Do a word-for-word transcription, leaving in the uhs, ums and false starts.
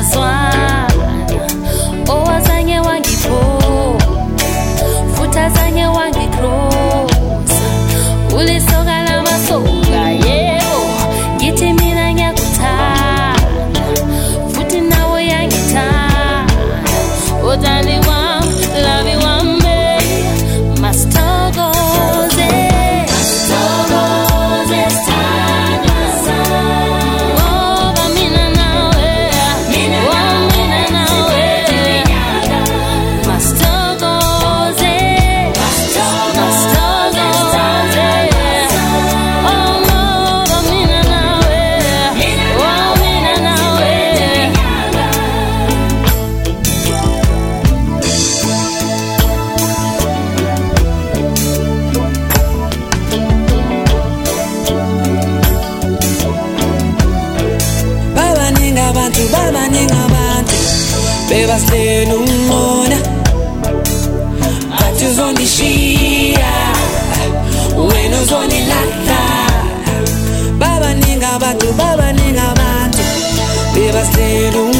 saswana owazanye wangipho futazanye wangicross ulisoka lamasoka yebo ngithi mina ngiyakuthanda futhi nawe yangithanda udali wami love wami mastokoze mastokoze sithanda ngoba mina nawe mina nawe mastokoze mastokoze oh ngoba mina nawe oh mina nawe Baba ninga bantu, baba ninga bantu Beba stenu mona Batu zoni shia Weno zoni lata Baba ninga bantu, baba ninga bantu Beba stenu